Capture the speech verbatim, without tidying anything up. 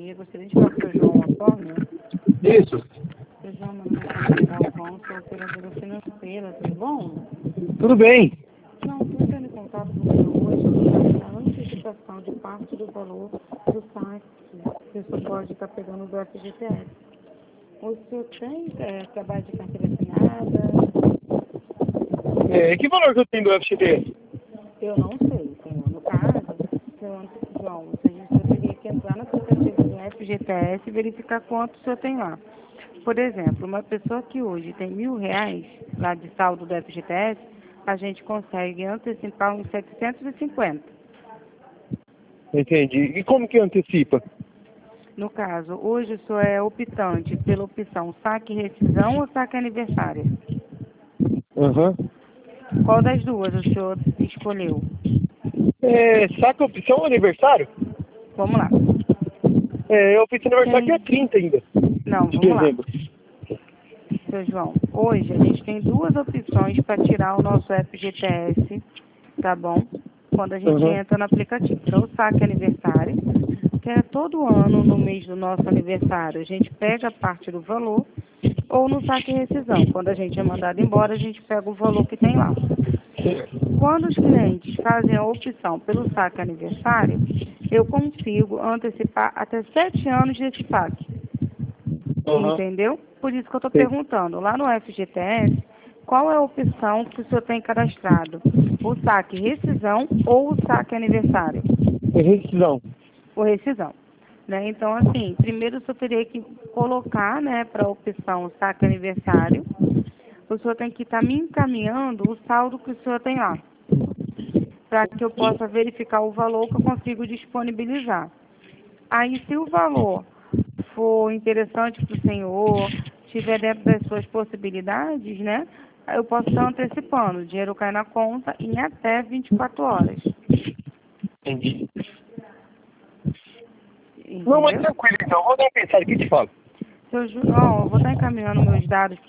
dia. Gostaria de falar com o João Antônio. Isso. Seu João, meu nome é Galvão, sou operadora financeira, tudo bom? Tudo bem. Não, estou entrando em contato com o senhor hoje para a antecipação de parte do valor do saque que o senhor pode estar pegando do F G T S. O senhor tem é, trabalho de carteira assinada? É, que valor que eu tenho do F G T S? Eu não sei, senhor. No caso, senhor João, o senhor teria que entrar no aplicativo do F G T S e verificar quanto o senhor tem lá. Por exemplo, uma pessoa que hoje tem mil reais lá de saldo do F G T S, a gente consegue antecipar uns setecentos e cinquenta. Entendi. E como que antecipa? No caso, hoje o senhor é optante pela opção saque rescisão ou saque aniversário? Aham. Qual das duas o senhor escolheu? É, saca a opção aniversário? Vamos lá. É, eu fiz aniversário Tem... dia trinta ainda, Não, de vamos lá. dezembro. Seu João, hoje a gente tem duas opções para tirar o nosso F G T S, tá bom? Quando a gente Uhum. entra no aplicativo. Então, o saque aniversário, que é todo ano, no mês do nosso aniversário, a gente pega parte do valor, ou no saque rescisão. Quando a gente é mandado embora, a gente pega o valor que tem lá. Quando os clientes fazem a opção pelo saque aniversário, eu consigo antecipar até sete anos desse saque. Uhum. Entendeu? Por isso que eu estou Sim. perguntando, lá no F G T S, qual é a opção que o senhor tem cadastrado? O saque rescisão ou o saque aniversário? É rescisão. O rescisão. Né? Então, assim, primeiro o senhor teria que colocar, né, para a opção saque aniversário. O senhor tem que estar me encaminhando o saldo que o senhor tem lá, para que eu possa verificar o valor que eu consigo disponibilizar. Aí, se o valor for interessante para o senhor, estiver dentro das suas possibilidades, né, eu posso estar antecipando. O dinheiro cai na conta em até vinte e quatro horas. Entendi. Entendeu? Não, mas tranquilo então. Vou dar uma pensada aqui e te falo. Seu João, eu vou estar encaminhando meus dados